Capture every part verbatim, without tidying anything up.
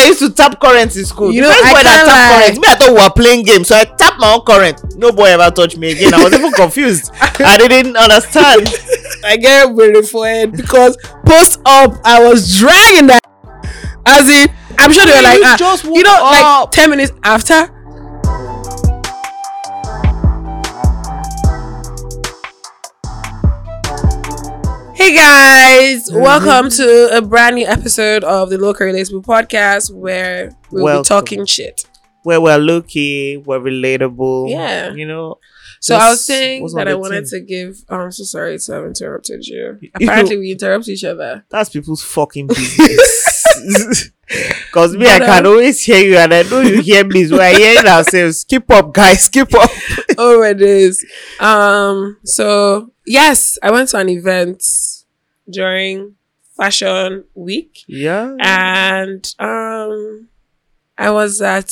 used to tap current in school. You the know, first I boy that can't tap lie. current, me I thought we were playing games, so I tapped my own current. No boy ever touched me again. I was even confused. I didn't understand. I get really forehead because post up, I was dragging that. As in, I'm sure they were like, You ah, just you know, woke like up. ten minutes after. Hey guys, welcome to a brand new episode of the Local Relatable Podcast where we'll Welcome. be talking shit. Where we're low-key, we're relatable. Yeah. You know. So what's- I was saying what's that on I the wanted tin? to give. Oh, I'm so sorry to have interrupted you. You- Apparently, we interrupt each other. That's people's fucking business. Because me, But, I can um, always hear you, and I know you hear me. So we're hearing ourselves. Keep up, guys. Keep up. Oh, it is. Um. So yes, I went to an event during Fashion Week, Yeah. and um, I was at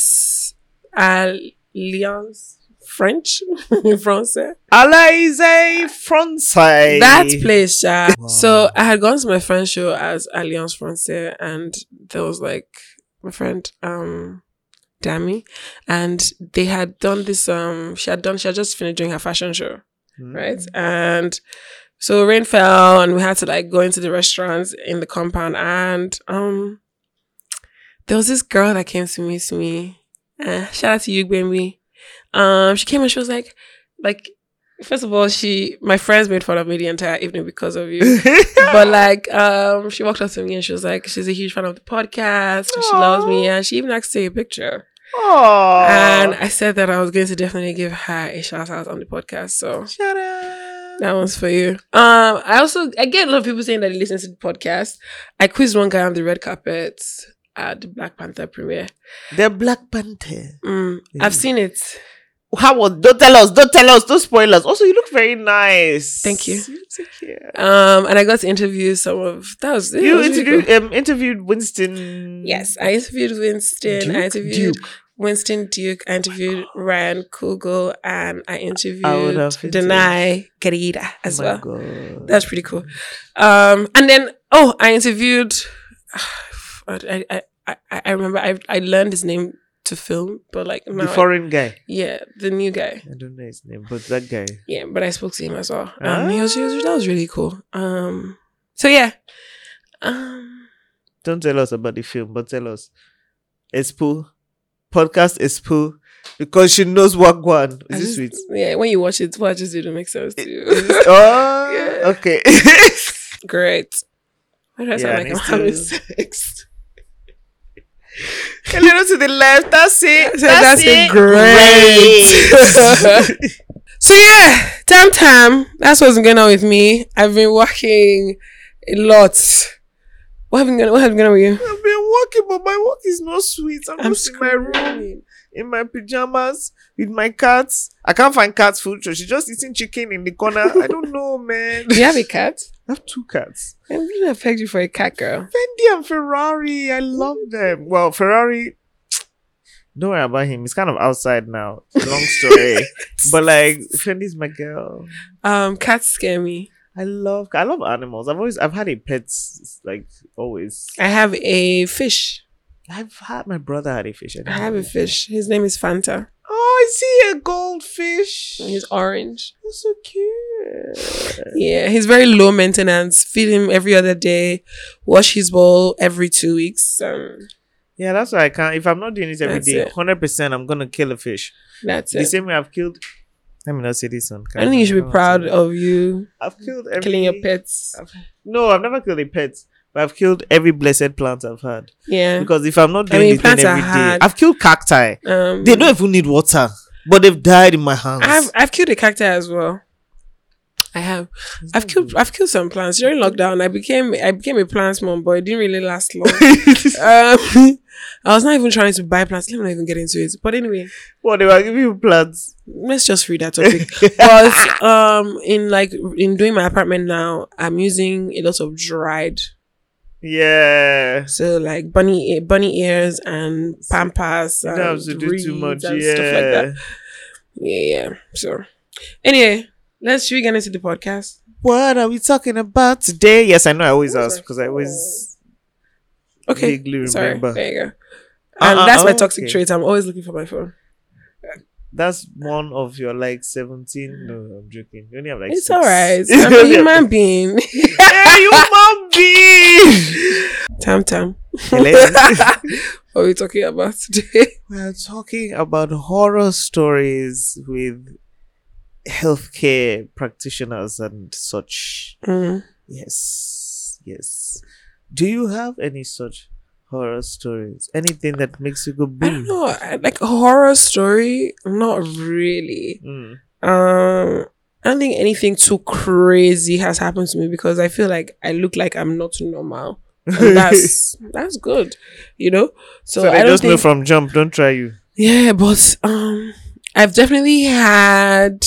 Alliance French Français. Alaise Francais. That place, yeah. Wow. So I had gone to my friend's show as Alliance Français, and there was like my friend um Dami, and they had done this um she had done she had just finished doing her fashion show, Hmm. right? And so rain fell, and we had to like go into the restaurants in the compound, and um there was this girl that came to meet me. Uh, shout out to you, baby. Um, she came and she was like, like, first of all, she my friends made fun of me the entire evening because of you. But like, um, she walked up to me and she was like, she's a huge fan of the podcast and she loves me, and she even asked to take a picture. Aww. And I said that I was going to definitely give her a shout out on the podcast. So Shut up. that one's for you. Um, I also I get a lot of people saying that they listen to the podcast. I quizzed one guy on the red carpet at the Black Panther premiere. The Black Panther. Mm, Yeah. I've seen it. How was? Don't tell us. Don't tell us. Don't spoil us. Also, you look very nice. Thank you. You look so cute. Um, and I got to interview some of that was it You was really interviewed, cool. um, interviewed Winston. Yes, I interviewed Winston. Duke? I interviewed Duke. Winston Duke. I interviewed Ryan Kugel, and I interviewed I would have Denai Querida as Oh my well. God. That's pretty cool. Um, and then oh, I interviewed. I I I, I remember I I learned his name to film, but like now the I- foreign guy. yeah, the new guy. I don't know his name, but that guy. Yeah, but I spoke to him as well. Um, he was, he was that was really cool. Um, so yeah. Um. Don't tell us about the film, but tell us. Espo. Podcast Espo. Because she knows what one. I Is just- it sweet? Yeah, when you watch it, what just didn't make sense to you. Oh, Yeah. okay. Great. Why do I sound Yeah, like I'm next having to- sex? A little to the left. That's it. So That's, that's it. it. Great. So yeah, tam tam. That's what's going on with me. I've been working a lot. What have been going? What have been going on with you? I've been working, but my work is not sweet. I'm, I'm just in my room, screaming. in my pajamas, with my cats. I can't find cat food, so she's just eating chicken in the corner. I don't know, man. Do you have a cat? I have two cats. I didn't affect you for a cat girl. Fendi and Ferrari. I love them. Well, Ferrari, don't worry about him. He's kind of outside now. Long story. But like, Fendi's my girl. Um, cats scare me. I love I love animals. I've always I've had a pet, like always. I have a fish. I've had my brother had a fish. I have a fish. His name is Fanta. Oh, I see a goldfish. He's orange. That's so cute. Yeah, he's very low maintenance. Feed him every other day. Wash his bowl every two weeks. Um, Yeah, that's why I can't. If I'm not doing it every That's day, it. hundred percent, I'm gonna kill a fish. that's The it. same way I've killed. Let me not say this one. I don't think you should be proud of you I've killed every, killing your pets. I've, no, I've never killed a pet, but I've killed every blessed plant I've had. Yeah. Because if I'm not I doing mean, it then plants are every day, hard. I've killed cacti. Um, They don't even need water, but they've died in my hands. I've I've killed a cacti as well. I have. I've killed I've killed some plants during lockdown. I became I became a plant mom, but it didn't really last long. um, I was not even trying to buy plants. Let me not even get into it. But anyway, What, they were giving you plants? let's just read that topic. But um, in like in doing my apartment now, I'm using a lot of dried. Yeah. So like bunny ear, bunny ears and pampas You and don't have to do too reeds much. and Yeah. stuff like that. Yeah, yeah. So anyway, let's should we get into the podcast? What are we talking about today? Yes, I know I always What was ask I because I always Okay, vaguely sorry. remember. There you And Uh-uh, that's my oh, toxic okay. trait. I'm always looking for my phone. That's one of your like seventeen. No, I'm joking. You only have like It's six. alright. I'm a human being. Yeah, human being. Tam tam. Hello. What are we talking about today? We're talking about horror stories with healthcare practitioners and such. Mm. Yes, yes. Do you have any such horror stories? Anything that makes you go I don't boom? know. I- Like a horror story? Not really. Mm. Um, I don't think anything too crazy has happened to me because I feel like I look like I'm not normal. And that's that's good, you know. So, So, I they don't just know think. from jump. Don't try you. Yeah, but um, I've definitely had.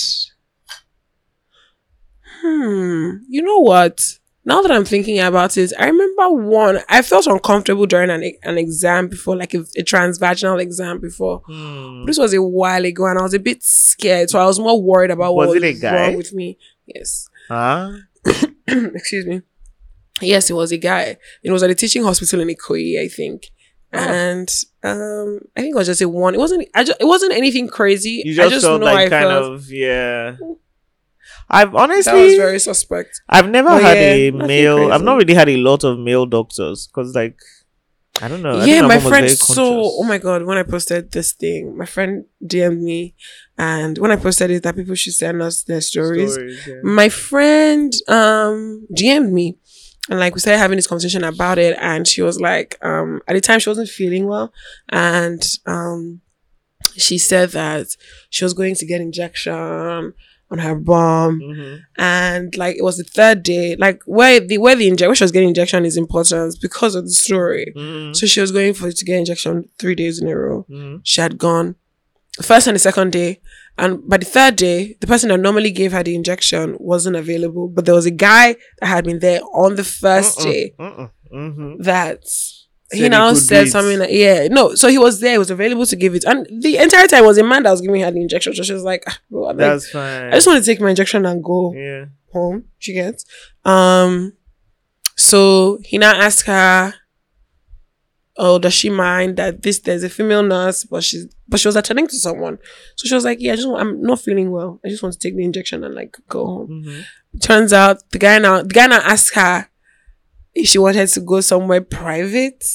Hmm. You know what? Now that I'm thinking about it, I remember one. I felt uncomfortable during an an exam before, like a, a transvaginal exam before. Hmm. This was a while ago, and I was a bit scared, so I was more worried about Was what it a was guy? wrong with me. Yes. Huh? Excuse me. Yes, it was a guy. It was at a teaching hospital in Ikoyi, I think. Oh. And um, I think it was just a one. It wasn't. I just. It wasn't anything crazy. You just, I just felt know like I kind felt of yeah. I've honestly, that was very suspect. I've never But had yeah, a nothing male. I've crazy. not really had a lot of male doctors because, like, I don't know. I Yeah, think my mom was friend. very So, conscious. oh my god, when I posted this thing, my friend D M'd me, and when I posted it, that people should send us their stories. yeah. My friend um D M'd me, and like we started having this conversation about it, and she was like, um, at the time she wasn't feeling well, and um, she said that she was going to get injection on her bum, Mhm. and like it was the third day, like where the where the injection where she was getting injection is important because of the story. Mhm. So she was going for to get injection three days in a row. Mhm. She had gone the first and the second day, and by the third day, the person that normally gave her the injection wasn't available. But there was a guy that had been there on the 1st Uh-uh. day Uh-uh. Mhm. that Said he he now could do said it. something like, yeah, no. So he was there, he was available to give it, and the entire time was a man that was giving her the injection. So she was like, "Ah, bro, I'm like, That's fine. I just want to take my injection and go yeah. home." She gets. Um, so he now asked her, "Oh, does she mind that this there's a female nurse, but she's but she was attending to someone?" So she was like, "Yeah, I just want, I'm not feeling well. I just want to take the injection and like go home." Mhm. Turns out the guy now the guy now asked her if she wanted to go somewhere private,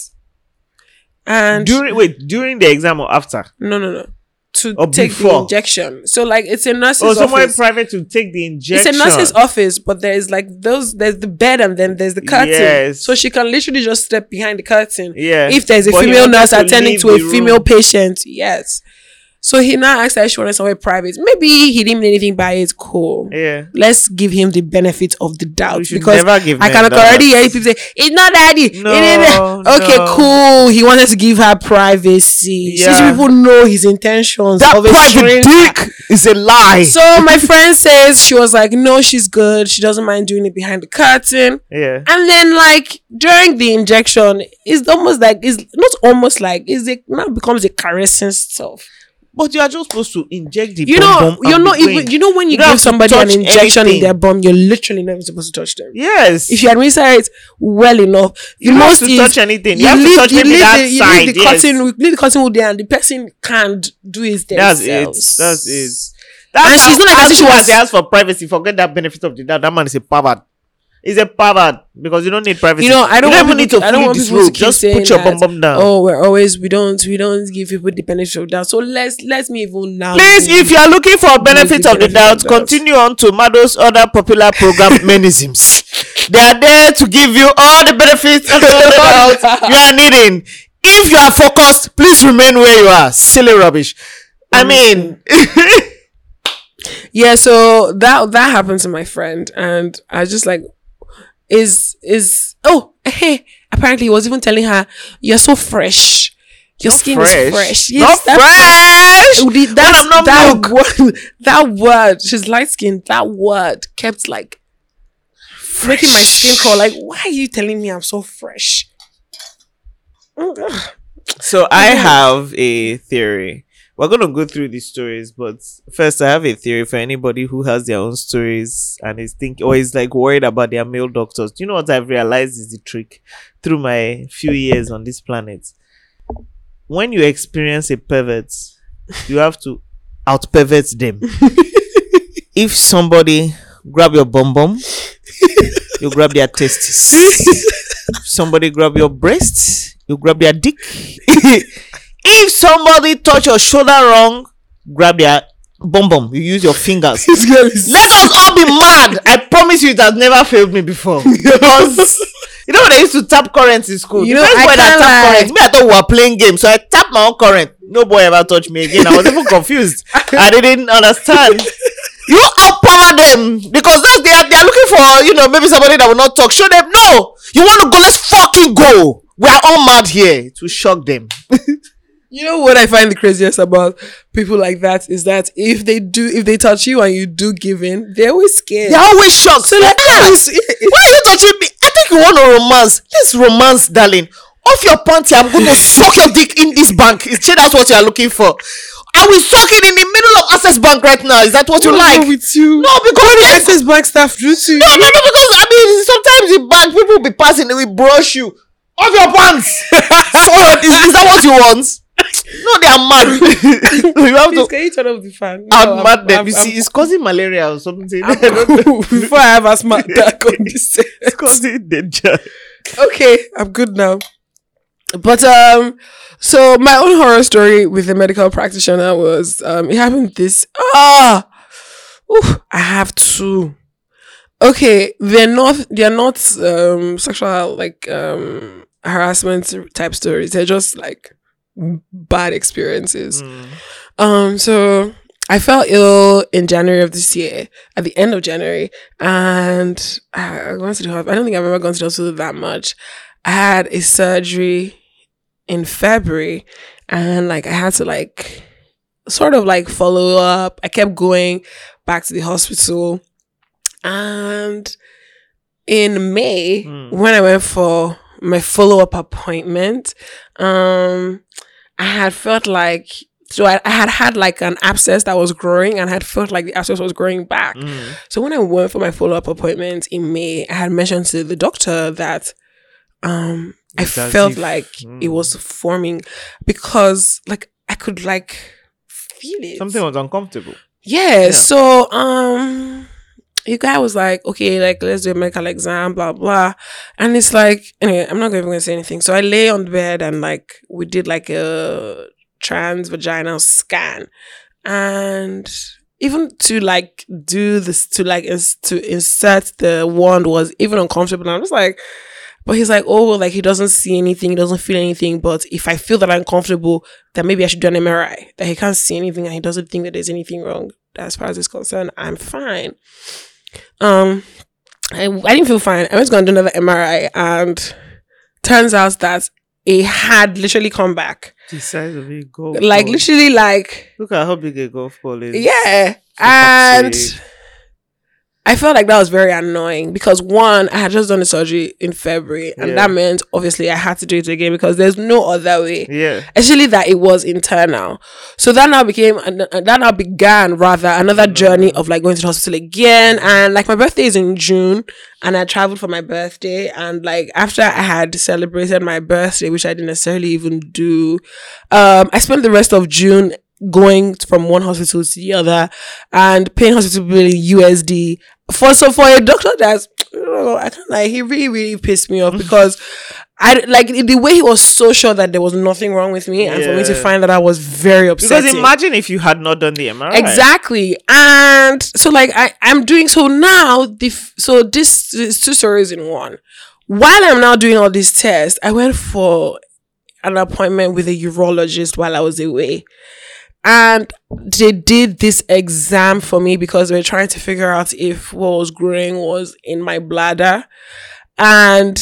and During wait during the exam or after? no, no, no, to Or take the before? injection. So like it's a nurse's Oh, somewhere office. private to take the injection. It's a nurse's office, but there's like those, there's the bed and then there's the curtain. Yes. So she can literally just step behind the curtain. Yeah. If there's a But he female wanted nurse to attending leave to a the female room. patient, yes. So he now asked her if she wanted somewhere private. Maybe he didn't mean anything by it. Cool. Yeah. Let's give him the benefit of the doubt We should because never give I men can that. already hear people say, "It's not daddy." No, It ain't- okay, no. cool. He wanted to give her privacy. Yeah. Since people know his intentions That of a private stranger. dick is a lie. So my friend says she was like, no, she's good. She doesn't mind doing it behind the curtain. yeah. And then like during the injection, it's almost like it's not almost like it's a now becomes a caressing stuff. But you are just supposed to inject the You know, bum bum you're and not be even going. you know when you, You don't have give to somebody an touch injection anything. in their bum, you're literally not even supposed to touch them. Yes. If you administer it well enough, you the don't most have to is touch anything. You, you have leave, to touch you maybe leave that the, you side. leave the yes. cotton, leave the cotton wood there, and the person can't do it That's themselves. it. That's it. That's And how, she's not like as as if she soon was- as they ask for privacy, forget that benefit of the doubt. That man is a pervert. He's a pervert because you don't need privacy. You know, I don't you want even people, need to I don't fully want people to disrobe. keep Just saying put your that, bum bum down. oh, we're always we don't we don't give people the benefit of doubt. So let's let me even now. Please, if you are looking for benefit the of the benefit doubt, of doubt. continue on to Mado's other popular program, Menisms. They are there to give you all the benefits of the doubt you are needing. If you are focused, please remain where you are. Silly rubbish. I mean, yeah, so that that happened to my friend, and I was just like, is is oh hey. Apparently, he was even telling her, "You're so fresh. Your Not skin fresh. is fresh. Not that- fresh. Oh, the- that's- I'm not that milk. word, that word, she's light skinned. That word kept like making my skin crawl. Like, why are you telling me I'm so fresh? So I have a theory. We're gonna go through these stories, but first I have a theory for anybody who has their own stories and is thinking or is like worried about their male doctors. Do you know what I've realized is the trick through my few years on this planet? when you experience a pervert, you have to out pervert them. If somebody grab your bum bum, you grab their testes. If somebody grab your breasts, you grab their dick. If somebody touch your shoulder wrong, grab their bum bum. You use your fingers. Let us all be mad. I promise you, it has never failed me before. Because you know when they used to tap current in school? You The know, first I boy that can't tap lie. current, me I thought we were playing games, so I tapped my own current. No boy ever touched me again. I was even confused. I didn't understand. You outpower them because those they are they are looking for, you know, maybe somebody that will not talk. Show them no. You want to go? Let's fucking go. We are all mad here to shock them. You know what I find the craziest about people like that is that if they do, if they touch you and you do give in, they're always scared. They're always shocked. So like, ah, ah, why are you touching me? I think you want to romance. Let's romance, darling. Off your panty, I'm going to suck your dick in this bank. Is that's what you are looking for? I will suck it in the middle of Access Bank right now. Is that what you What's like? wrong with you? No, because the they- Access Bank staff do to you. No, no, no, because I mean, sometimes the bank people will be passing, they will brush you off your pants. So what is, is that what you want? No, they are mad. You have Please, to can you turn off the fan? No, out I'm- mad them. I'm- You I'm- see, it's causing malaria or something. I'm cool. Before I have a smart attack on this. It's causing danger. Okay, I'm good now. But um, so my own horror story with a medical practitioner was um, it happened this ah, oof, I have two. Okay, they're not they're not um sexual like um harassment type stories. They're just like bad experiences. Um, so I fell ill in January of this year, at the end of January, and I went to the hospital. I don't think I've ever gone to the hospital that much. I had a surgery in February, and like I had to like sort of like follow up. I kept going back to the hospital, and in May, Mm. when I went for my follow up appointment, um, I had felt like. So I, I had had like an abscess that was growing, and I had felt like the abscess was growing back. Mm. So when I went for my follow-up appointment in May, I had mentioned to the doctor that um I It's as felt if- like mm. it was forming because like I could like feel it. Something was uncomfortable. Yeah, Yeah. so um you guy was like, okay, like let's do a medical exam, blah blah. And it's like, anyway, I'm not even gonna say anything. So I lay on the bed and like we did like a transvaginal scan, and even to like do this to like ins- to insert the wand was even uncomfortable. And I'm just like, but he's like, oh, like he doesn't see anything, he doesn't feel anything, but if I feel that I'm comfortable, then maybe I should do an M R I. That he can't see anything and he doesn't think that there's anything wrong. As far as it's concerned, I'm fine. Um, I, I didn't feel fine. I was going to do another M R I, and turns out that it had literally come back. The size of a golf Like ball. literally, like Look at how big a golf ball is. yeah, For and fuck's sake. I felt like that was very annoying because one, I had just done the surgery in February, and Yeah. that meant obviously I had to do it again because there's no other way. Yeah. Actually, that it was internal, so that now became an- uh, that now began rather another journey of like going to the hospital again. And like my birthday is in June, and I traveled for my birthday, and like after I had celebrated my birthday, which I didn't necessarily even do, um, I spent the rest of June going from one hospital to the other and paying hospital bill in U S D for so for a doctor that's I can't lie, he really really pissed me off because I like the way he was so sure that there was nothing wrong with me, and for me to Yeah. find that I was very upsetting. Because imagine if you had not done the M R I. Exactly. And so like I, I'm doing so now the f- so this is two stories in one. While I'm now doing all these tests, I went for an appointment with a urologist while I was away. And they did this exam for me because they were trying to figure out if what was growing was in my bladder. And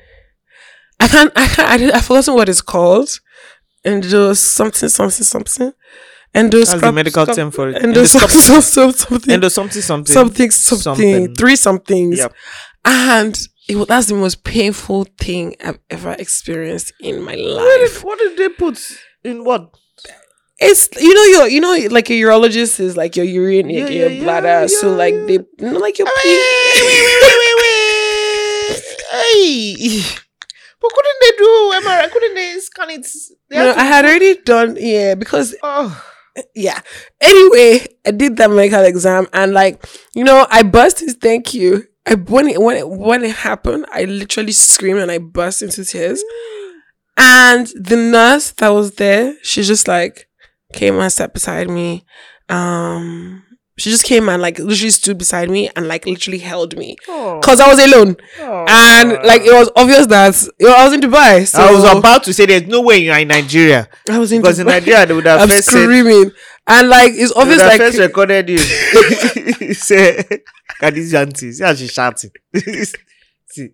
I can't, I can't, I did, I've forgotten what it's called. And it was something, something, something. Endoscop- That's the medical term for it. Endoscop- Endoscopy. some- something, Endo something something. something, something, Something. three somethings. Yep. And it was, that's the most painful thing I've ever experienced in my What did, life. what did they put in what? It's you know your you know like a urologist is like your urine, Yeah, your, yeah, your yeah, bladder. So yeah, like yeah. they you know, like your Wait, pee. wait, wait, wait, wait, wait. Hey. But couldn't they do M R I? Couldn't they scan it? They No, had to- I had already done, yeah, because, Oh. yeah. Anyway, I did that medical exam and, like, you know, I burst his thank you. I, when, it, when, it, when it happened, I literally screamed and I burst into tears. And the nurse that was there, she just, like, came and sat beside me. Um... She just came and like literally stood beside me and like literally held me Oh. because I was alone. Oh. And like it was obvious that you know, I was in Dubai. So I was about to say there's no way you're in Nigeria. I was in Because Dubai. in Nigeria they would have I'm first said, screaming. And like it's they would obvious have like first recorded you. Say, can this auntie? See how she's shouting. See.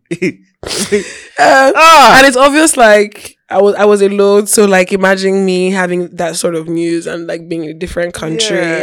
uh, Ah. and it's obvious like I was I was alone. So like imagine me having that sort of news and like being in a different country. Yeah.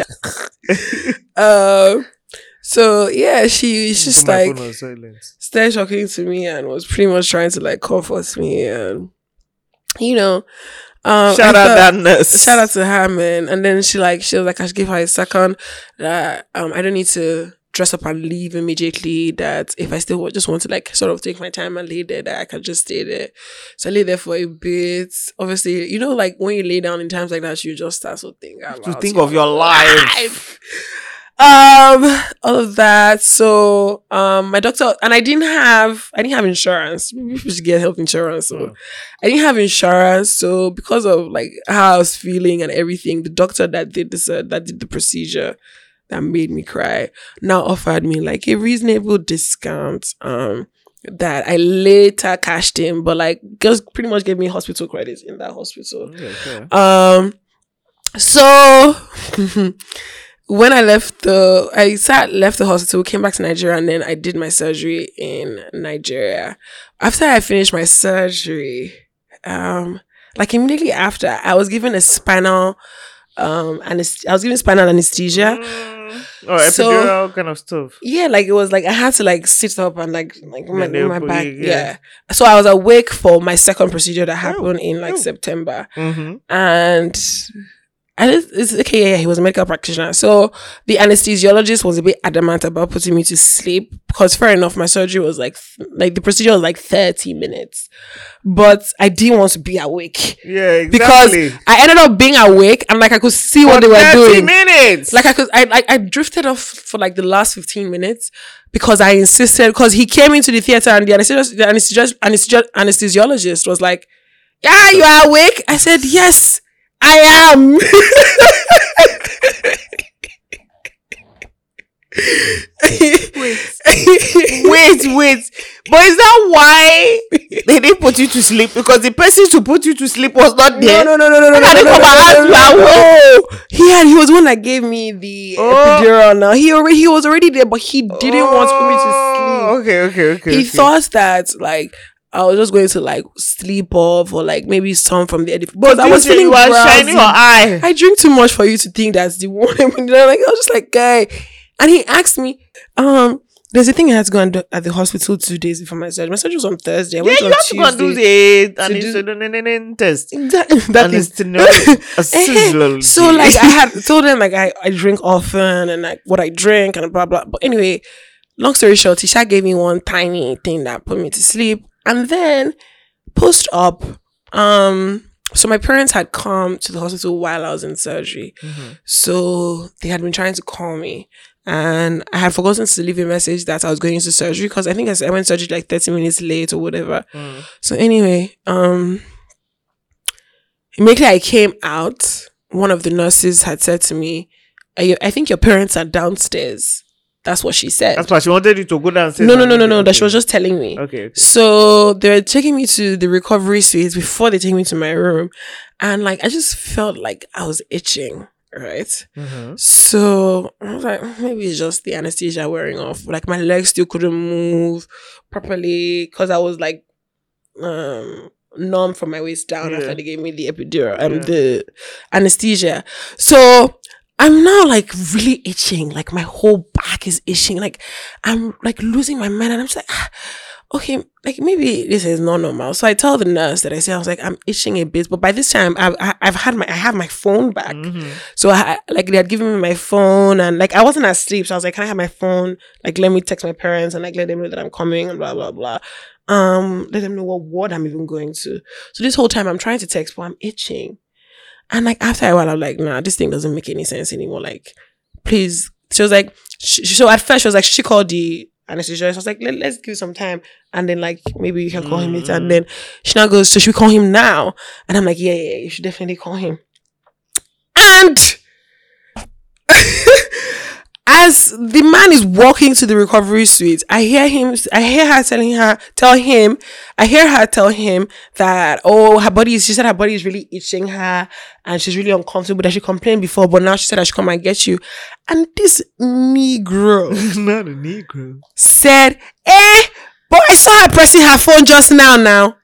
uh, so yeah, she she's just Put my like phone on silent. started talking to me and was pretty much trying to like comfort me and you know um Shout I out thought- that nurse. shout out to her, man. And then she like she was like I should give her a second that um I don't need to dress up and leave immediately, that if I still just want to like sort of take my time and lay there, that I can just stay there. So I lay there for a bit. Obviously, you know, like when you lay down in times like that, you just start to think to about think of your life. um all of that. So um my doctor, and I didn't have I didn't have insurance. We should get health insurance. So Mm. I didn't have insurance. So because of like how I was feeling and everything, the doctor that did this uh, that did the procedure that made me cry now offered me like a reasonable discount um that I later cashed in, but like just pretty much gave me hospital credits in that hospital. Okay, okay. Um, so when I left the, I sat, left the hospital, came back to Nigeria, and then I did my surgery in Nigeria. After I finished my surgery, um, like immediately after, I was given a spinal, um, anest- I was given spinal anesthesia. Mm. Oh, So- epidural kind of stuff. Yeah, like it was like I had to like sit up and like like my, And they'll my put back. you- Yeah. yeah. So I was awake for my second procedure that happened in like oh. September. Mm-hmm. And I just, it's okay, yeah, yeah, he was a medical practitioner. So the anesthesiologist was a bit adamant about putting me to sleep because fair enough, my surgery was like, like the procedure was like thirty minutes. But I didn't want to be awake Yeah, exactly. because I ended up being awake and like I could see what For they were thirty doing. minutes. Like I could, I like I drifted off for like the last fifteen minutes because I insisted, because he came into the theater and the anesthesiologist, the anesthesiologist, anesthesi- anesthesiologist was like, "Yeah, you are awake." I said, "Yes, I am." wait, wait. But is that why they didn't put you to sleep? Because the person to put you to sleep was not there. No, no, no, no, no, no, How no, did no, they come no, and ask no, you no, are no, no. He had, he was the one that gave me the Oh. epidural. Now he already, he was already there, but he didn't want for me to sleep. Oh, okay, okay, okay. He okay. thought that like I was just going to like sleep off or like maybe some from the edit. But But I was feeling you were drowsy. shining your eye. I drink too much for you to think that's the one. Like I was just like, guy, and he asked me, um, there's a thing I had to go and do at the hospital two days before my surgery. My surgery was on Thursday. I Yeah, went you on have to go and do Tuesday. the anesthesia test. Exactly. That And is it's a sizzle. so like I had told them like I, I drink often and like what I drink and blah blah. But anyway, long story short, Tisha gave me one tiny thing that put me to sleep. And then post op, um, so my parents had come to the hospital while I was in surgery. Mm-hmm. So they had been trying to call me. And I had forgotten to leave a message that I was going into surgery because I think I went to surgery like thirty minutes late or whatever. Mm. So anyway, um, immediately I came out, one of the nurses had said to me, "Are you- I think your parents are downstairs." That's what she said. That's why she wanted you to go downstairs. No, no, and no, no, okay, no. That she okay. was just telling me. Okay, okay. So they were taking me to the recovery suite before they take me to my room. And like, I just felt like I was itching, right? Mm-hmm. So I was like, maybe it's just the anesthesia wearing off. Like my legs still couldn't move properly because I was like um numb from my waist down Yeah. after they gave me the epidural and Yeah. the anesthesia. So I'm now like really itching. Like my whole back is itching. Like I'm like losing my mind and I'm just like, ah, okay, like maybe this is not normal. So I tell the nurse that I say, I was like, I'm itching a bit. But by this time, I've, I- I've had my, I have my phone back. Mm-hmm. So I, like they had given me my phone and like I wasn't asleep. So I was like, can I have my phone? Like, let me text my parents and like let them know that I'm coming and blah, blah, blah. Um, let them know what ward I'm even going to. So this whole time I'm trying to text, but I'm itching. And like after a while, I'm like, nah, this thing doesn't make any sense anymore. Like, please. She was like, she, so at first she was like, she called the anesthesiologist. I was like, Let, let's give it some time. And then like, maybe you can call him later. And then she now goes, so should we call him now? And I'm like, yeah, yeah, you should definitely call him. And as the man is walking to the recovery suite, I hear him, I hear her telling her, tell him, I hear her tell him that, oh, her body is, she said her body is really itching her and she's really uncomfortable, that she complained before, but now she said I should come and get you. And this Negro, not a Negro, said, eh, but I saw her pressing her phone just now, now.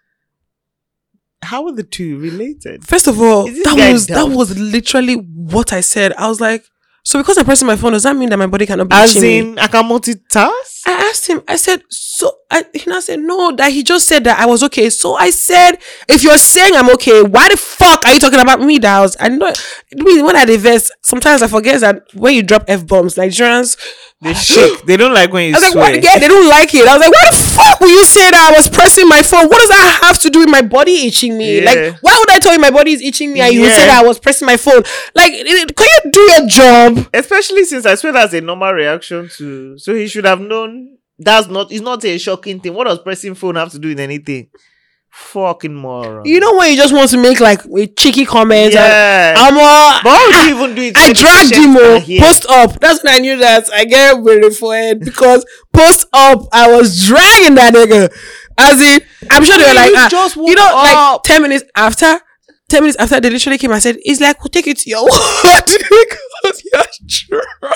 How are the two related? First of all, Is this that guy was, that dumb? was literally what I said. I was like, so because I'm pressing my phone, does that mean that my body cannot be As itching me? in, I can multitask? I asked him, I said, so, I, he now said, no, that he just said that I was okay. So I said, if you're saying I'm okay, why the fuck are you talking about me, that I was, I know, when I divest, sometimes I forget that when you drop F-bombs, Nigerians, They shake. They don't like when you I was like, swear. what? Yeah, they don't like it. I was like, why the fuck will you say that I was pressing my phone? What does that have to do with my body itching me? Yeah. Like, why would I tell you my body is itching me and you would Yeah. say that I was pressing my phone? Like, it- can you do your job? Especially since I swear that's a normal reaction to. So he should have known that's not. It's not a shocking thing. What does pressing phone have to do with anything? Fucking moron. You know when you just want to make like a cheeky comment? Yeah. I'm all, But why would you even do it? I when the dragged patient him are oh, here? post up. That's when I knew that I get worried for it because post up, I was dragging that nigga. As in, I'm sure they were Hey, like, you ah, just you know, woke like up. ten minutes after, ten minutes after they literally came and said, it's like, we'll take it to your ward because you're drunk.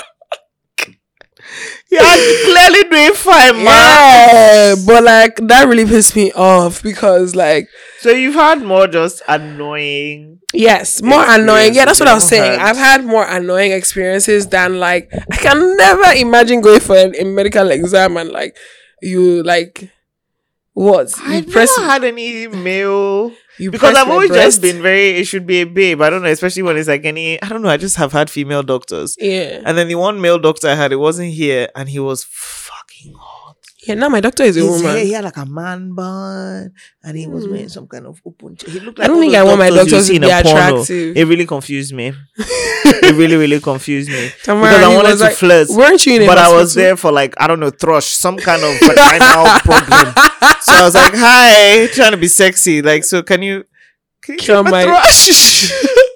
You're clearly doing fine, man. Yeah, but like that really pissed me off because like, So you've had more just annoying. yes, more annoying. Yeah, that's what I was Experiences saying. you have I've had more annoying experiences than like I can never imagine going for a, a medical exam and like you like what you I've press never had any male. you Because press I've my always breast. just been very, it should be a babe. I don't know, especially when it's like any, I don't know, I just have had female doctors. yeah And then the one male doctor I had, it wasn't here, and he was fucking hot. yeah. Now my doctor is a His woman. hair, he had like a man bun, and he was wearing some kind of open. ch- He looked like I don't all think those I want my doctors you doctors see to in be a porno. attractive. It really confused me. It really, really confused me Tamara, because I he wanted was to like, flirt. weren't you in a But I was hospital? there for like, I don't know, thrush, some kind of vaginal problem. So I was like, hi, trying to be sexy. Like, so can you, can you Kill get my- thrush?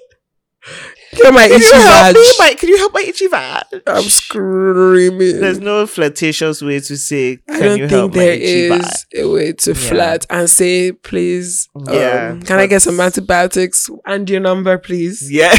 Kill my Can itchy you help vag. me? My, can you help my itchy vag? I'm screaming. There's no flirtatious way to say, can I don't you think help my there itchy vag? is a way to flirt and say, please, um, Yeah, can I get some but- antibiotics and your number, please? Yeah.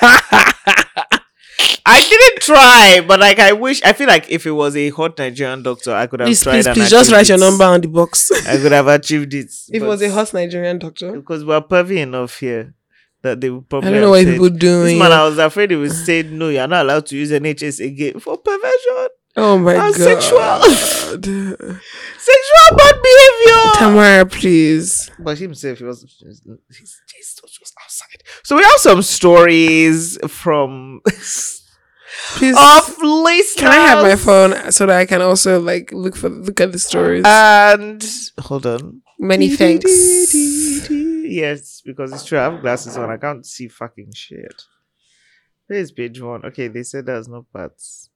I didn't try, but like I wish. I feel like if it was a hot Nigerian doctor, I could have Please, tried. please, and please, just achieved write your it. number on the box. I could have achieved it. If it but- was a hot Nigerian doctor. because we're pervy enough here that they would I probably. don't know have what said, people doing. This man, I was afraid he would say, "No, you're not allowed to use N H S again for perversion, Oh my I'm god. sexual. sexual bad behavior." Tamara, please. But himself, he was his taste was just outside. So we have some stories from Please. of listeners. Can I have my phone so that I can also like look for look at the stories? And hold on. Many thanks. Yes, because it's true. I have glasses on. I can't see fucking shit. Where's page one? Okay, they said there's no parts.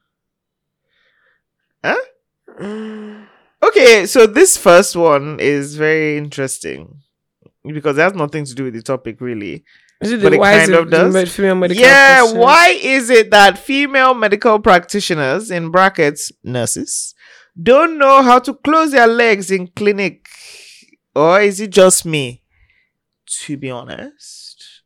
Huh? Mm. Okay, so this first one is very interesting because it has nothing to do with the topic, really. Is it But the it why is kind it of does. the female medical Yeah, practitioners? why is it that female medical practitioners, in brackets, nurses, don't know how to close their legs in clinic? Or is it just me? To be honest,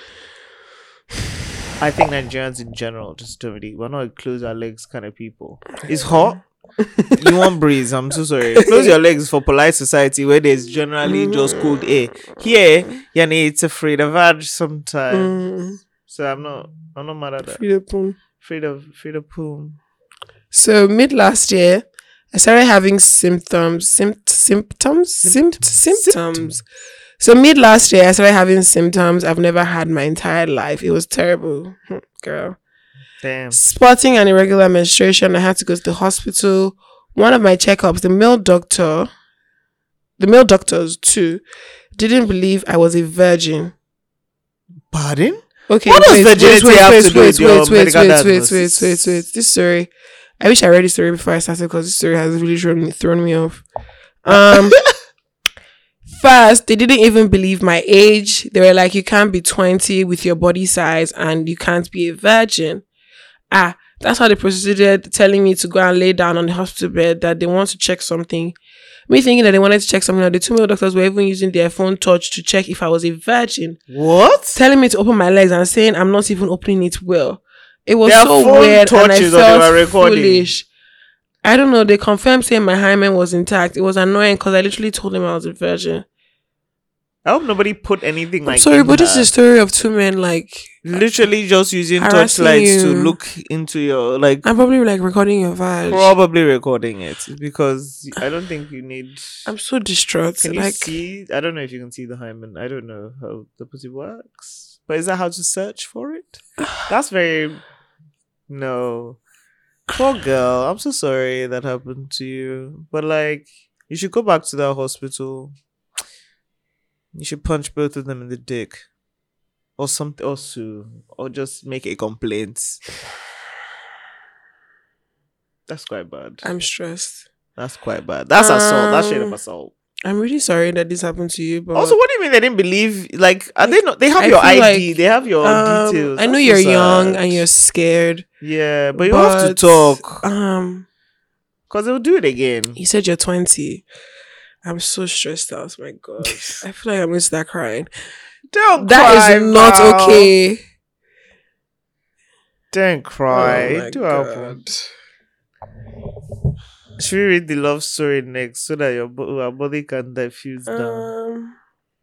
I think Nigerians in general just don't really, we're not a close our legs kind of people. It's hot. You want breeze, I'm so sorry. Close your legs for polite society where there's generally just cold air. Here, yani, it's afraid of vag sometimes. Mm. So I'm not I'm not mad at that. Frida Poon. Afraid of afraid of poom. So mid last year, I started having symptoms. Sympt- symptoms? Sympt- symptoms. So mid last year, I started having symptoms I've never had my entire life. It was terrible, Hmm, girl. Damn. Spotting an irregular menstruation. I had to go to the hospital. One of my checkups, the male doctor, the male doctors too, didn't believe I was a virgin. Pardon? Okay, What does wait, virginity wait, have wait, to do wait, with your wait, wait, medical wait, wait, wait, diagnosis? wait, wait, wait. This story, I wish I read this story before I started because this story has really thrown me, thrown me off. Um, first, they didn't even believe my age. They were like, you can't be twenty with your body size and you can't be a virgin. Ah, that's how they proceeded, telling me to go and lay down on the hospital bed, that they want to check something. Me thinking that they wanted to check something. The two male doctors were even using their phone touch to check if I was a virgin. What? Telling me to open my legs and saying I'm not even opening it well. It was Their so phone weird and I touches or they felt were recording? foolish. I don't know. They confirmed saying my hymen was intact. It was annoying because I literally told them I was a virgin. I hope nobody put anything like I'm sorry, in but this is her. a story of two men like Literally just using harassing touchlights to you. look into your, like, I'm probably like recording your vag. probably recording it because I don't think you need. I'm so distraught. Can you like see? I don't know if you can see the hymen. I don't know how the pussy works. But is that how to search for it? That's very. No. Poor girl. I'm so sorry that happened to you. But, like, you should go back to that hospital. You should punch both of them in the dick. Or something, or sue. Or just make a complaint. That's quite bad. I'm stressed. That's quite bad. That's assault. That's straight up Um, assault. I'm really sorry that this happened to you, but Also, what do you mean they didn't believe? Like, are Like, they not? They have I your feel I D. like, They have your um, details. I know That's you're so young sad. and you're scared. Yeah, but you have to but, talk Um, because they'll do it again. you said you're twenty. I'm so stressed out. My God, I feel like I'm going to start crying. Don't That cry, is not Val. okay. Don't cry. Oh my It do happen. God. Should we read the love story next so that your bo- our body can diffuse down? Um.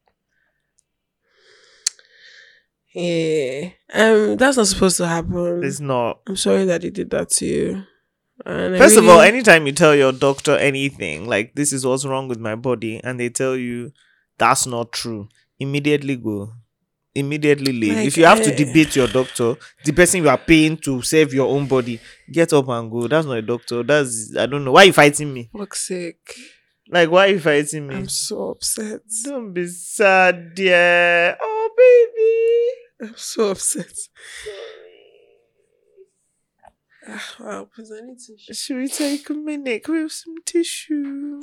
Yeah. Um. That's not supposed to happen. It's not. I'm sorry that he did that to you. And I First of all, really- anytime you tell your doctor anything, like this is what's wrong with my body, and they tell you that's not true, immediately go. Immediately leave. Like, if you have to eh. debate your doctor, the person you are paying to save your own body, get up and go. That's not a doctor. That's, I don't know. Why are you fighting me? fuck's sake. Like, why are you fighting me? I'm so upset. Don't be sad, dear. Oh, baby. I'm so upset. Ah, wow, please, I need to. Should we take a minute? Can we have some tissue?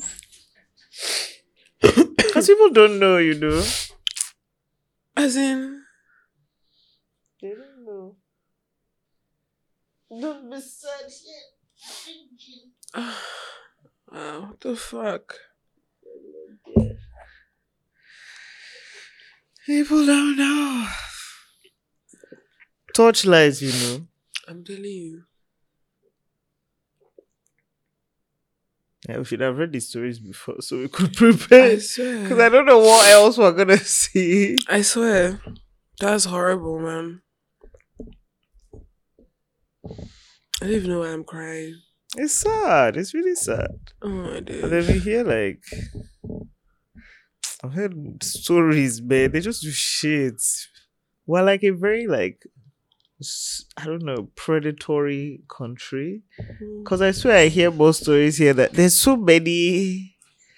Because people don't know, you know. As in, They don't know. Don't be sad yet. wow, what the fuck? People don't know. Torchlights, you know. I'm telling you. Yeah, we should have read the stories before so we could prepare. I Because swear. I don't know what else we're gonna see. I swear. That's horrible, man. I don't even know why I'm crying. It's sad. It's really sad. Oh my And days. then we hear like I've heard stories, man. They just do shit. We're like a very like s- I don't know predatory country. Mm. Because I swear I hear more stories here that there's so many.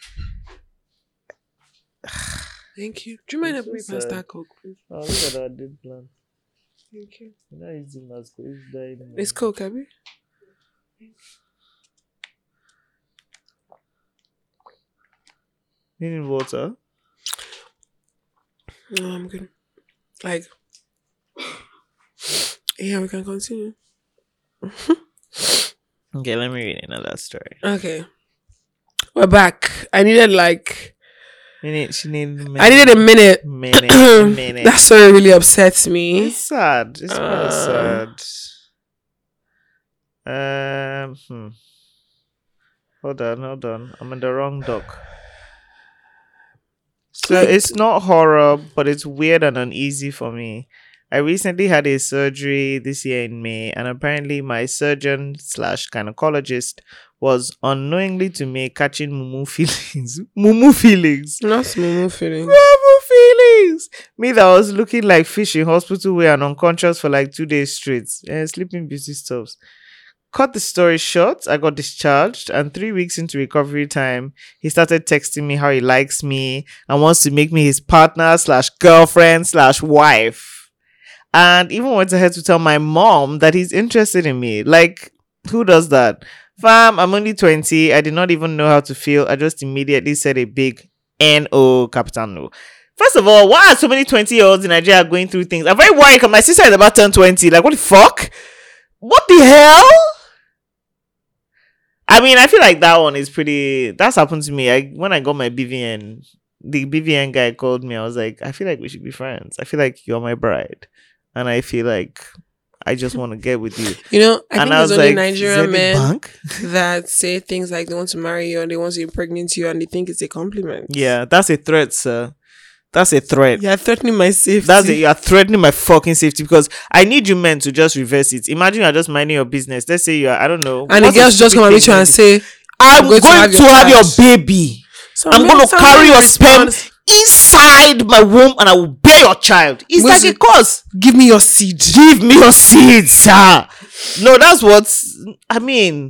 Thank you. Do you mind It's if we so pass sad. that coke, please? Oh, look at that dead plant. Thank you. You know, it's in as it's dying. It's coke, Abby. You need water? No, I'm good. Like, yeah, we can continue. Okay, let me read another story. Okay. We're back. I needed like You need, she needed a minute. I needed a minute. minute. a minute. That story really upsets me. It's sad. It's very Uh. sad. Um, hmm. Hold on, hold on. I'm in the wrong doc. So it's not horror, but it's weird and uneasy for me. I recently had a surgery this year in May, and apparently my surgeon slash gynecologist was unknowingly to me catching mumu feelings. Mumu feelings. Not smooth feeling. Mumu feelings. Me that was looking like fish in hospital way and unconscious for like two days straight. And sleeping beauty stuffs. cut the story short, I got discharged, and three weeks into recovery time, he started texting me how he likes me and wants to make me his partner slash girlfriend slash wife. And even went ahead to tell my mom that he's interested in me. Like, who does that? Fam, I'm only twenty. I did not even know how to feel. I just immediately said a big N O, capital No. First of all, why are so many twenty-year-olds in Nigeria going through things? I'm very worried because my sister is about to turn twenty. Like, what the fuck? What the hell? I mean, I feel like that one is pretty... That's happened to me. I When I got my B V N, the B V N guy called me. I was like, I feel like we should be friends. I feel like you're my bride. And I feel like I just want to get with you. You know, I and think I there's was only like, Nigerian men bank? that say things like they want to marry you and they want to impregnate you and they think it's a compliment. Yeah, that's a threat, sir. That's a threat. You're threatening my safety. That's it. You're threatening my fucking safety because I need you men to just reverse it. Imagine you're just minding your business. Let's say you're, I don't know. And the girls just come and meet you and say, I'm, I'm going, to have, to your, have your baby. So I'm going to carry your sperm inside my womb and I will bear your child. Is that a cause? Give me your seed. Give me your seed, sir. No, that's what, I mean,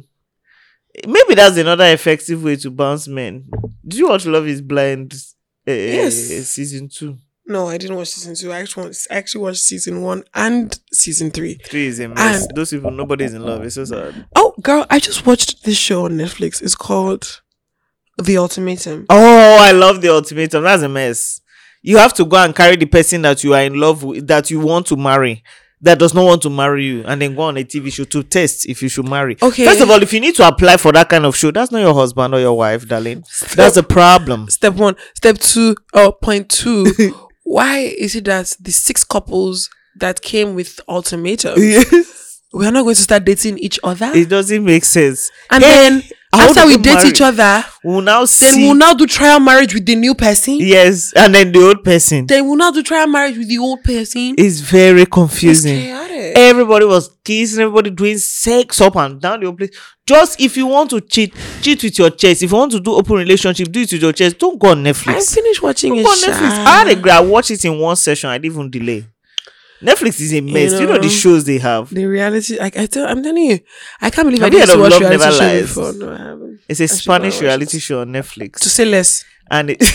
maybe that's another effective way to bounce men. Did you watch Love is Blind? Uh, yes. Season two. No, I didn't watch season two. I actually watched, I actually watched season one and season three. Three is a mess. And those people, nobody's in love. It's so sad. Oh, girl, I just watched this show on Netflix. It's called The Ultimatum. Oh, I love The Ultimatum. That's a mess. You have to go and carry the person that you are in love with, that you want to marry, that does not want to marry you, and then go on a T V show to test if you should marry. Okay. First of all, if you need to apply for that kind of show, that's not your husband or your wife, darling. That's a problem. Step one. Step two, or point two. Why is it that the six couples that came with ultimatums, yes, we're not going to start dating each other? It doesn't make sense. And hey, then after we date marry. each other, we'll now then see. we'll now do trial marriage with the new person. Yes, and then the old person. Then we'll now do trial marriage with the old person. It's very confusing. It's chaotic. Everybody was kissing, everybody doing sex up and down the whole place. Just if you want to cheat, cheat with your chest. If you want to do open relationship, do it with your chest. Don't go on Netflix. I finished watching Don't it. go on Netflix. I had a great. I watched it in one session. I didn't even delay. Netflix is a mess. You know, you know the shows they have. The reality, I, I tell, I'm telling you, I can't believe have I didn't watch Love reality Never show Lies? before. No, I haven't. It's a I Spanish reality show on Netflix. To say less. And it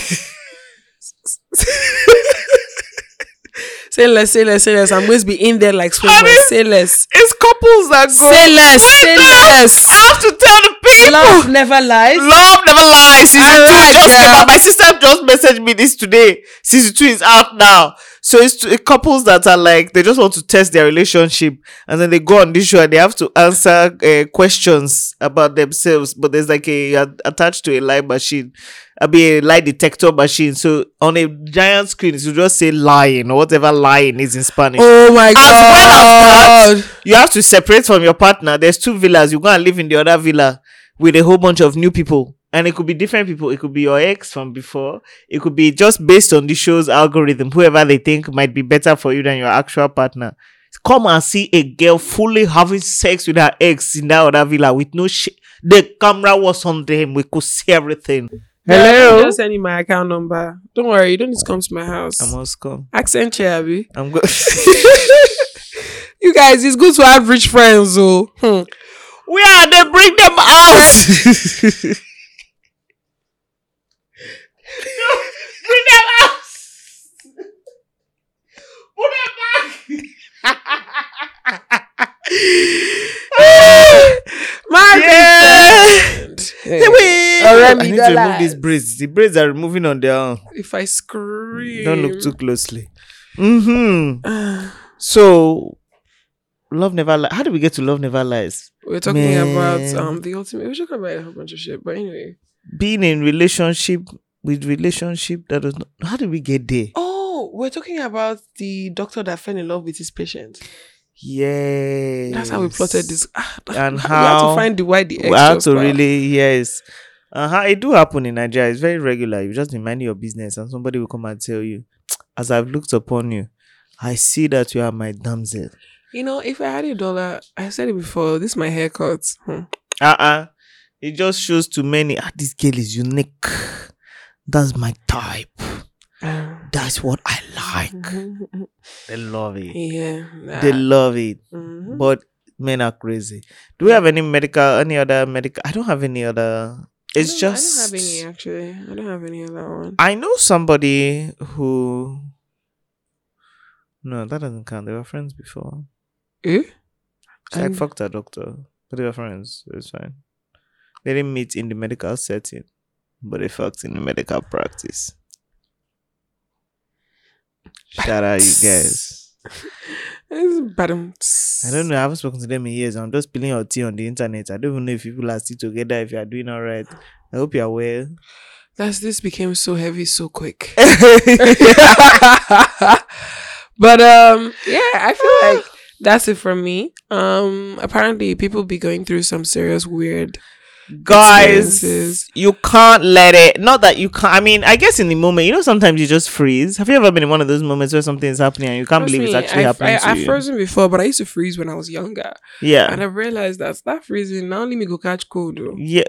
say less, say less, say less. I'm going to be in there like Swimmer. Say less. It's couples that go. Say less, Wait, say no, less. I have to tell the people. Love never lies. Love never lies. Season All two right, just girl. came out. My sister just messaged me this today. Season two is out now. So it's to, couples that are like, they just want to test their relationship. And then they go on this show and they have to answer uh, questions about themselves. But there's like a, a attached to a lie machine. I mean, a lie detector machine. So on a giant screen, it will just say lying or whatever lying is in Spanish. Oh my As well God. as that, you have to separate from your partner. There's two villas. You go and live in the other villa with a whole bunch of new people. And it could be different people. It could be your ex from before. It could be just based on the show's algorithm, whoever they think might be better for you than your actual partner. Come and see a girl fully having sex with her ex in that other villa with no shit. The camera was on them. We could see everything. Hello. I'm just sending my account number. Don't worry. You don't need to come to my house. I must come. Accent Abby. I'm good. You guys, it's good to have rich friends, though. Hmm. We are. They bring them out. Bring them out. Put them back. My yeah. Hey, wait. I need to remove these braids. The braids are removing on their own. If I scream. Don't look too closely. Mm-hmm. So, Love Never Lies. How did we get to Love Never Lies? We're talking Man. about um the ultimate. We should talk about a whole bunch of shit. But anyway. Being in relationship with relationship that was not. How did we get there? Oh, we're talking about the doctor that fell in love with his patient. Yes. That's how we plotted this. And we how have to find the why the we have extras to were. really, yes. Uh, how it do happen in Nigeria. It's very regular. You just be minding your business and somebody will come and tell you, as I've looked upon you, I see that you are my damsel. You know, if I had a dollar, I said it before, this is my haircut. Hmm. Uh-uh. It just shows to many, ah, this girl is unique. That's my type. That's what I like. They love it. Yeah. Nah. They love it. Mhm. But Men are crazy. Do we have any medical, any other medical? I don't have any other. It's I just. I don't have any actually. I don't have any other one. I know somebody who. No, that doesn't count. They were friends before. Eh? So I And- fucked a doctor, but they were friends. It's fine. They didn't meet in the medical setting, but they fucked in the medical practice. Shout out, you guys. It's bottom. I don't know. I haven't spoken to them in years. I'm just spilling your tea on the internet. I don't even know if people are still together. If you are doing all right, I hope you are well. That's this became so heavy so quick. But um, yeah, I feel like that's it from me. Um, apparently people be going through some serious weird Guys, experiences. you can't let it. Not that you can't. I mean, I guess in the moment, you know, sometimes you just freeze. Have you ever been in one of those moments where something is happening and you can't Trust believe it's me, actually I've, happening I, to I've you? frozen before, but I used to freeze when I was younger, Yeah, and I've realized that that freezing not only me go catch cold. Though. yeah.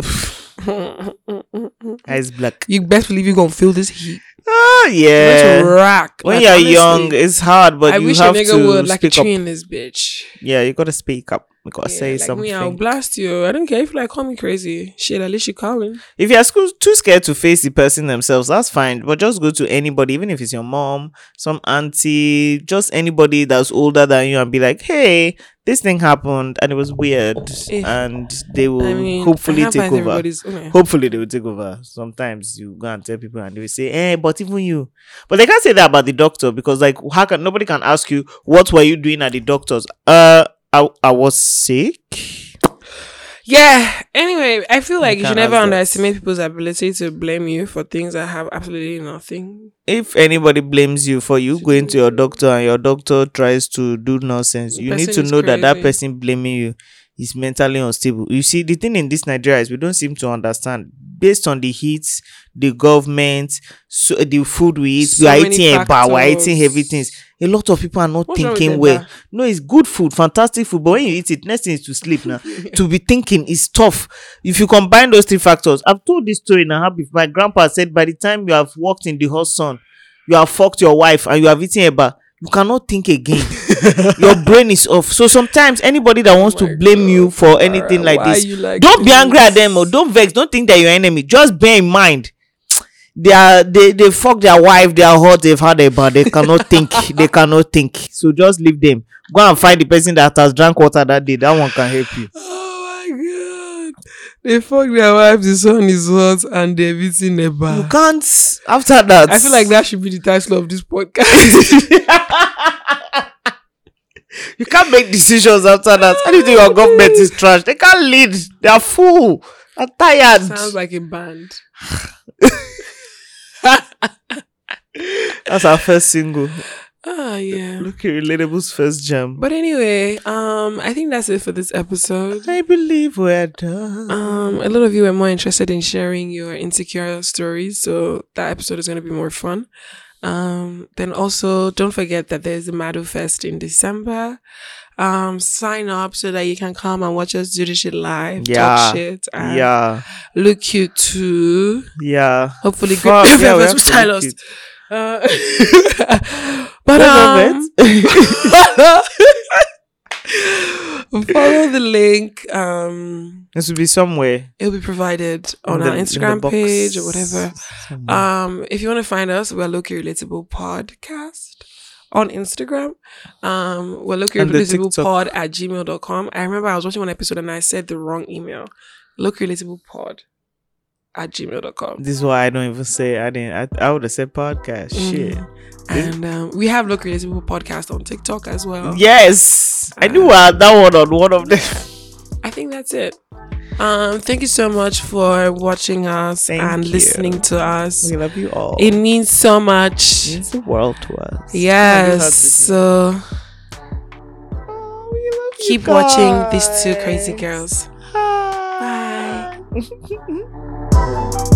Ice black. You best believe you're gonna feel this heat. Ah, It's yeah. rack. When Like, you're honestly, young, it's hard, but I you wish a have nigga to would like a speak up. tree in this bitch. Yeah, you gotta speak up. You gotta Yeah, say like something. me, I'll blast you. I don't care if you like call me crazy. Shit, at least you calling. If you're school, too scared to face the person themselves, that's fine. But just go to anybody, even if it's your mom, some auntie, just anybody that's older than you, and be like, "Hey, this thing happened, and it was weird," Eh, and they will I mean, hopefully I can't take find over. everybody's- okay. Hopefully they will take over. Sometimes you go and tell people, and they will say, "Eh, but even you," but they can't say that about the doctor because, like, how can nobody can ask you what were you doing at the doctor's? Uh, I I was sick. Yeah. Anyway, I feel like you, can't should never ask that. underestimate people's ability to blame you for things that have absolutely nothing. If anybody blames you for you going to your doctor and your doctor tries to do nonsense, The you need person to is know that that crazy. person blaming you is mentally unstable. You see, the thing in this Nigeria is we don't seem to understand. Based on the heat, the government, so the food we eat, So we are many eating eba, we are eating factors. heavy things. A lot of people are not What's wrong with thinking eba? well. No, it's good food, fantastic food, but when you eat it, next thing is to sleep now. To be thinking is tough. If you combine those three factors, I've told this story now. How my grandpa said, by the time you have walked in the hot sun, you have fucked your wife and you have eaten eba, you cannot think again. Your brain is off. So sometimes anybody that wants Oh my to blame you God, for Farah, anything like why this, you like don't be angry at this? them or don't vex. Don't think that you're enemy. Just bear in mind, they are they they fuck their wife. They are hot. They've had a bad. They cannot think. They cannot think. So just leave them. Go and find the person that has drank water that day. That one can help you. Oh my god. They fuck their wife, the sun is hot, and they're eating a You bar. can't. After that, I feel like that should be the title of this podcast. You can't make decisions after that. Anything your government is trash. They can't lead. They are full. I'm tired. Sounds like a band. That's our first single. Ah, yeah. Look at Relatable's first jam. But anyway, um, I think that's it for this episode. I believe we're done. Um, a lot of you are more interested in sharing your insecure stories, so that episode is going to be more fun. Um, then also don't forget that there's the Madu Fest in December. Um, sign up so that you can come and watch us do this shit live, Yeah. talk shit, and Yeah. look cute too. Yeah. Hopefully, Fuck, good yeah, we yeah, have to style look us. cute. Uh, but Love um, it. follow the link. Um, This will be somewhere it'll be provided on in the- our in the Instagram box page or whatever. somewhere. Um, if you want to find us, we're Loki Relatable Podcast on Instagram. Um, we're Loki And the Relatable TikTok. Pod at gmail dot com. I remember I was watching one episode and I said the wrong email. Loki Relatable Pod at gmail dot com. This is why I don't even say I didn't. I, I would have said podcast. Shit. And um, we have Loki Relatable Podcast on TikTok as well. Yes, I knew I had that one on one of them. I think that's it. Um, thank you so much for watching us Thank and you. listening to us. We love you all. It means so much. It means the world to us. Yes. So Oh, we love you keep watching these two guys. crazy girls. Bye. Bye.